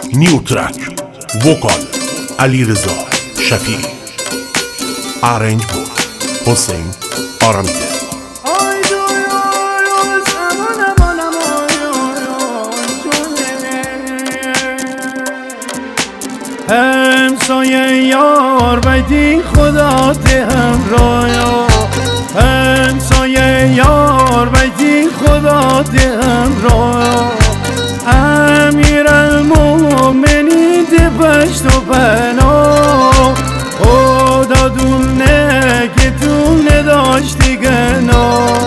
نیو ترک وکال علیرضا شفیعی، آرنج بود حسین آرمیده. همسایه یار بیدی خدا ته همراه، همسایه یار بیدی خدا ته همراه. امیرالمومنین ده پشت و پناه، خدا دونه که تو نداشتی گناه.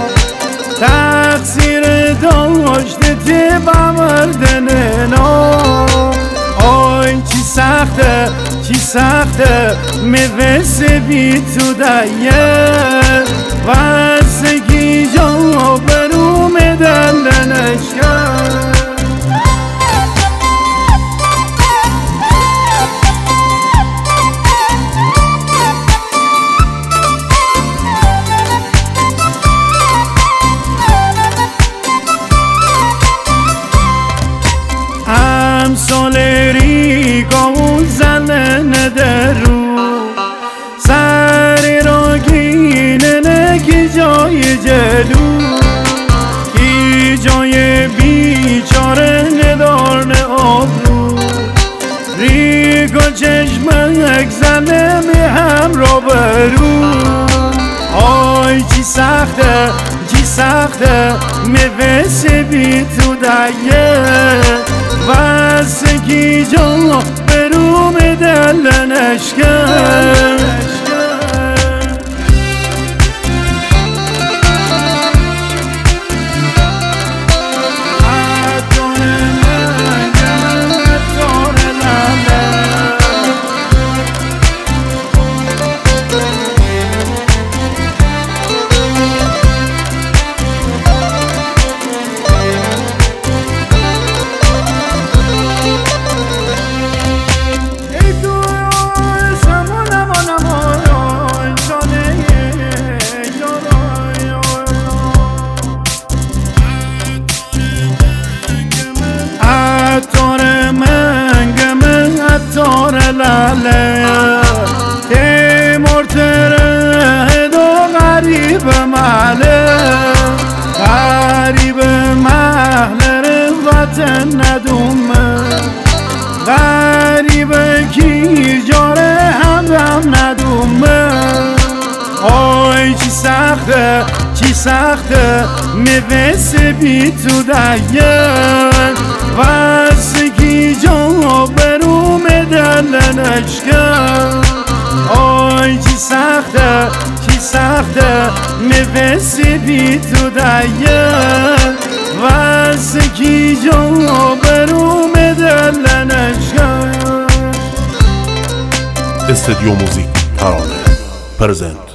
تقصیر داشته ته بمردن نام. آی چی سخته چی سخته میوس بی تو دیه، وزگی جا برو میدلنش کرد. امسال ریگا و زنن درو، سری را گینه نکی جای جلو. کی جای بیچاره ندار نه آبرو، ریگا چشمک زنه می هم را برو. آی چی سخته چی سخته میوس بی تو دیه، وزگی جا برو میدلنش کرد. لاله تی مرتره دو غریب محله، غریب محله وطن ندومه، غریب کی جاره هم ندومه. آی چی سخته چی سخته میوس بی تو دیه، وزگی جا برو میدلنش کرد. آی چی سخته چی سخته میوس بی تو دیه، وزگی جا برو میدلنش کرد. استودیو موزیک ترانه پرزنت.